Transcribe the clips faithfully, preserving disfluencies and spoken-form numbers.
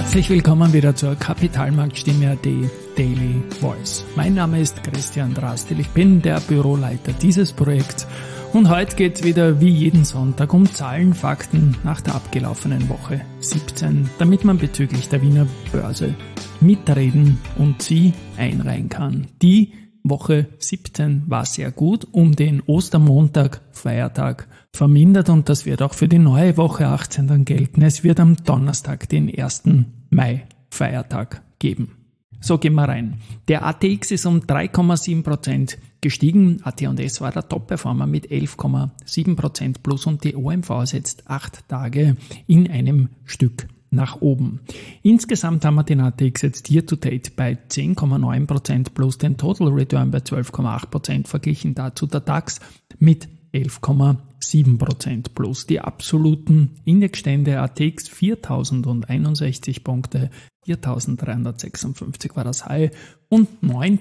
Herzlich willkommen wieder zur Kapitalmarktstimme punkt at Daily Voice. Mein Name ist Christian Drastil, ich bin der Büroleiter dieses Projekts und heute geht es wieder wie jeden Sonntag um Zahlen, Fakten nach der abgelaufenen Woche siebzehn, damit man bezüglich der Wiener Börse mitreden und sie einreihen kann. Die Woche siebzehn war sehr gut, um den Ostermontag, Feiertag, vermindert und das wird auch für die neue Woche achtzehn dann gelten. Es wird am Donnerstag, den ersten Mai, Feiertag geben. So, gehen wir rein. Der A T X ist um drei Komma sieben Prozent gestiegen. A T und S war der Top-Performer mit elf Komma sieben Prozent plus und die O M V setzt acht Tage in einem Stück nach oben. Insgesamt haben wir den A T X jetzt year to date bei zehn Komma neun Prozent plus, den Total Return bei zwölf Komma acht Prozent, verglichen dazu der DAX mit elf Komma sieben Prozent plus. Die absoluten Indexstände A T X viertausendeinundsechzig Punkte, viertausenddreihundertsechsundfünfzig war das High und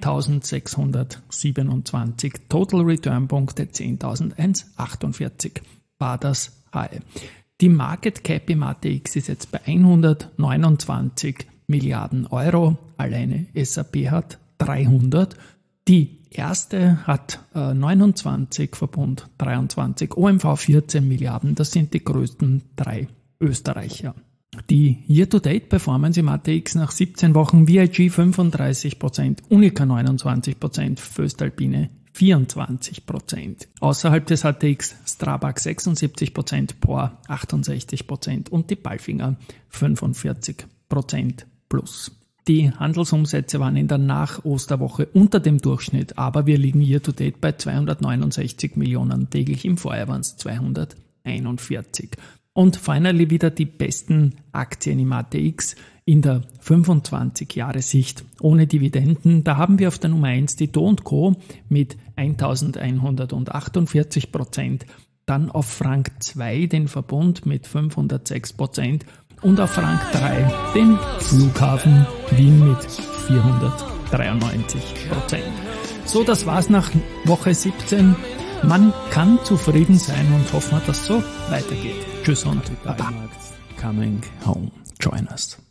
neuntausendsechshundertsiebenundzwanzig Total Return Punkte, zehntausendeinhundertachtundvierzig war das High. Die Market Cap im A T X ist jetzt bei hundertneunundzwanzig Milliarden Euro. Alleine S A P hat dreihundert. Die erste hat äh, neunundzwanzig, Verbund dreiundzwanzig, O M V vierzehn Milliarden. Das sind die größten drei Österreicher. Die Year-to-Date-Performance im A T X nach siebzehn Wochen: V I G fünfunddreißig Prozent, Unica neunundzwanzig Prozent, Voestalpine vierundzwanzig Prozent. Außerhalb des A T X Strabag sechsundsiebzig Prozent, P O R achtundsechzig Prozent und die Palfinger fünfundvierzig Prozent plus. Die Handelsumsätze waren in der Nach-Osterwoche unter dem Durchschnitt, aber wir liegen year to date bei zweihundertneunundsechzig Millionen täglich, im Vorjahr waren es zweihunderteinundvierzig. Und finally wieder die besten Aktien im A T X in der fünfundzwanzig-Jahre-Sicht ohne Dividenden. Da haben wir auf der Nummer eins die Do und Co. mit eintausendeinhundertachtundvierzig Prozent, dann auf Frank zwei den Verbund mit fünfhundertsechs Prozent und auf Frank drei den Flughafen Wien mit vierhundertdreiundneunzig Prozent. So, das war's nach Woche siebzehn. Man kann zufrieden sein und hoffen, dass so weitergeht. Tschüss und Baba. Coming home. Join us.